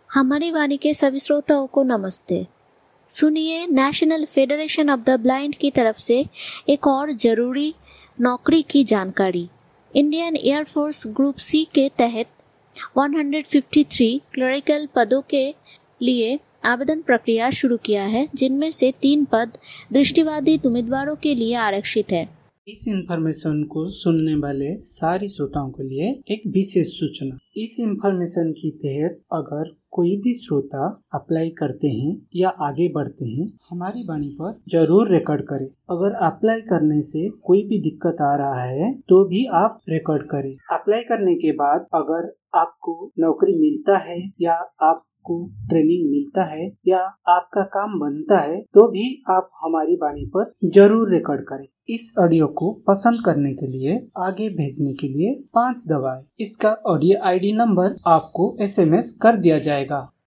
हमारी वाणी के सभी श्रोताओं को नमस्ते। सुनिए, national federation of the blind की तरफ से एक और जरूरी नौकरी की जानकारी। इंडियन एयरफोर्स ग्रुप सी के तहत 153 क्लरिकल पदों के लिए आवेदन प्रक्रिया शुरू किया है, जिनमें से 3 पद दृष्टिबाधित उम्मीदवारों के लिए आरक्षित है। इस इंफॉर्मेशन को सुनने वाले सारी श्रोताओं के लिए एक विशेष सूचना। इस इंफॉर्मेशन के तहत अगर कोई भी श्रोता अप्लाई करते हैं या आगे बढ़ते हैं, हमारी वाणी पर जरूर रिकॉर्ड करें। अगर अप्लाई करने से कोई भी दिक्कत आ रहा है तो भी आप रिकॉर्ड करें। अप्लाई करने के बाद अगर आपको नौकरी मिलता है या आपको ट्रेनिंग मिलता है या आपका काम बनता है तो भी आप हमारी वाणी पर जरूर रिकॉर्ड करें। इस ऑडियो को पसंद करने के लिए, आगे भेजने के लिए 5 दबाएं। इसका ऑडियो आईडी नंबर आपको SMS कर दिया जाएगा।